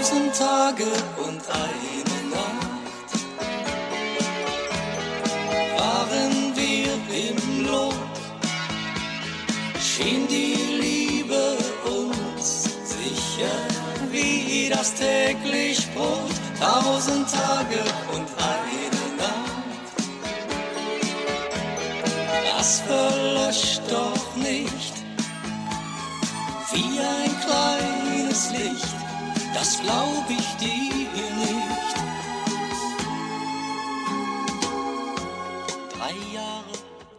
1000 Tage und eine Nacht waren wir im Lot, schien die Liebe uns sicher wie das täglich Brot. 1000 Tage und eine Nacht, das verlöscht doch nicht wie ein kleines Licht, das glaub ich dir nicht.